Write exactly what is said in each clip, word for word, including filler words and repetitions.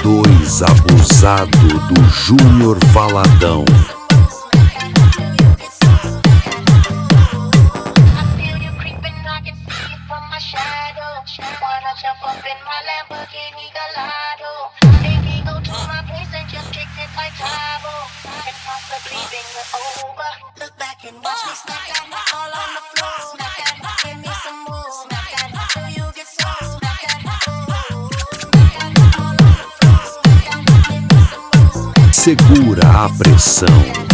dois abusado do Júnior Valadão. Segura a pressão.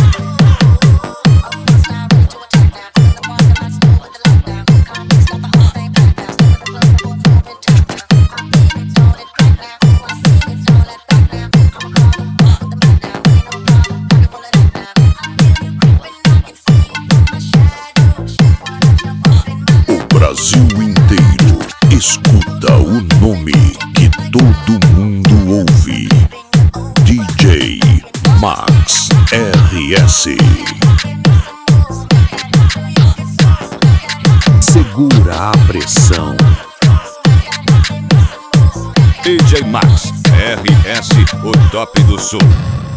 O Brasil inteiro escuta o nome que todo mundo ouve. D J Max R S. Segura a pressão. D J Max R S, o top do som.